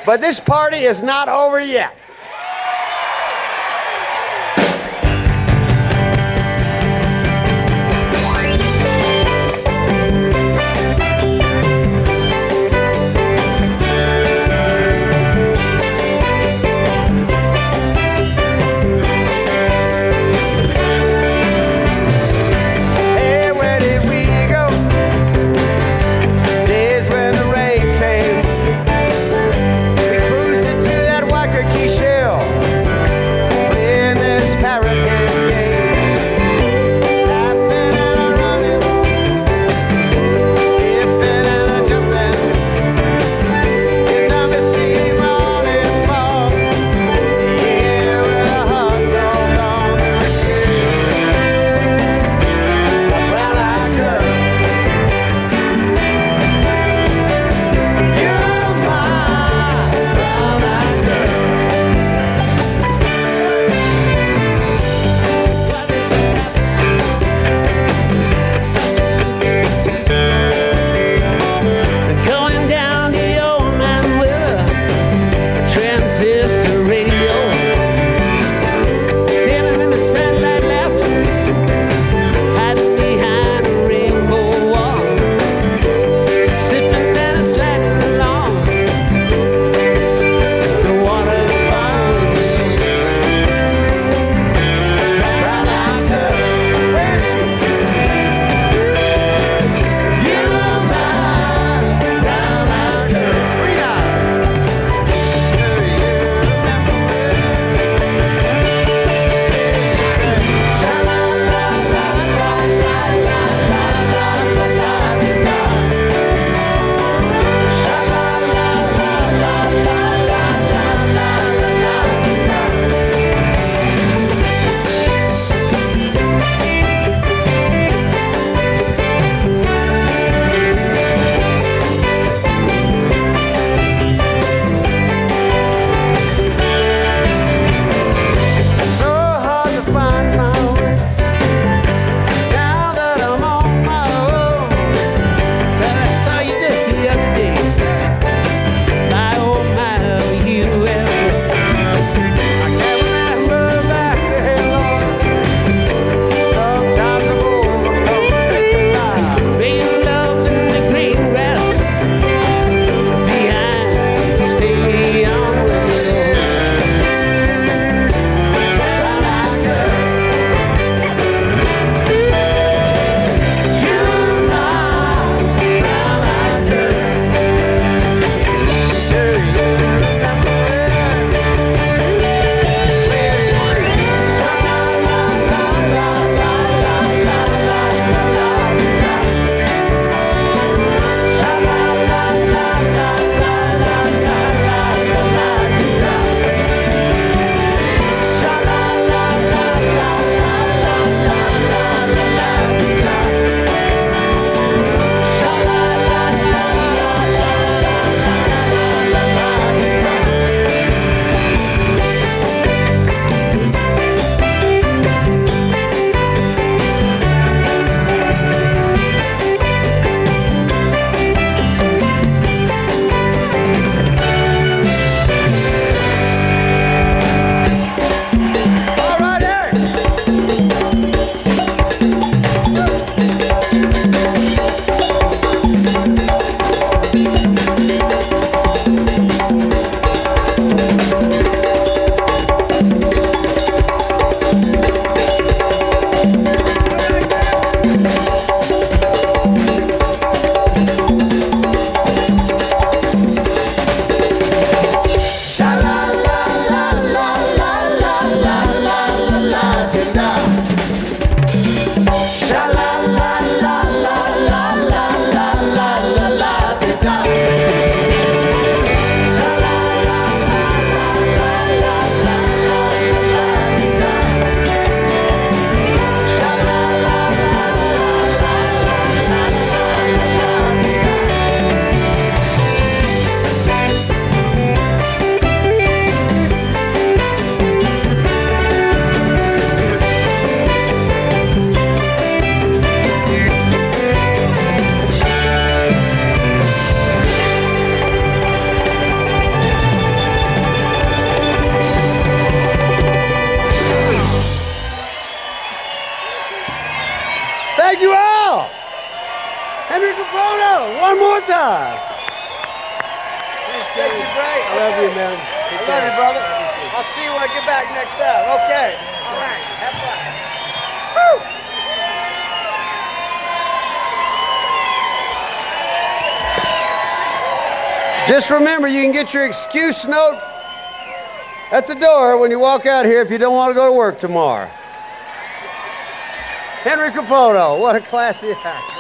But this party is not over yet. She Henry Capono, one more time. Thank you, Bray. I love you, man. I love you, brother. I'll see you when I get back next time. Okay. All right. Have fun. Woo! Just remember, you can get your excuse note at the door when you walk out here if you don't want to go to work tomorrow. Henry Capono, what a classy act.